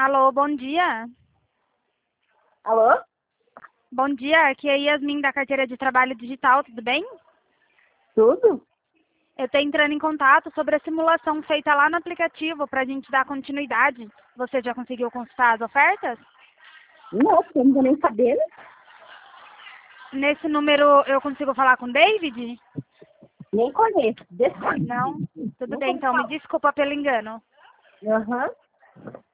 Alô, bom dia. Alô? Bom dia, aqui é Yasmin da carteira de trabalho digital, tudo bem? Tudo? Eu estou entrando em contato sobre a simulação feita lá no aplicativo para a gente dar continuidade. Você já conseguiu consultar as ofertas? Não, porque eu não tô nem sabendo. Nesse número eu consigo falar com o David? Nem conheço. Não? Tudo Nunca bem, ouvi então me falar. desculpa pelo engano. Aham.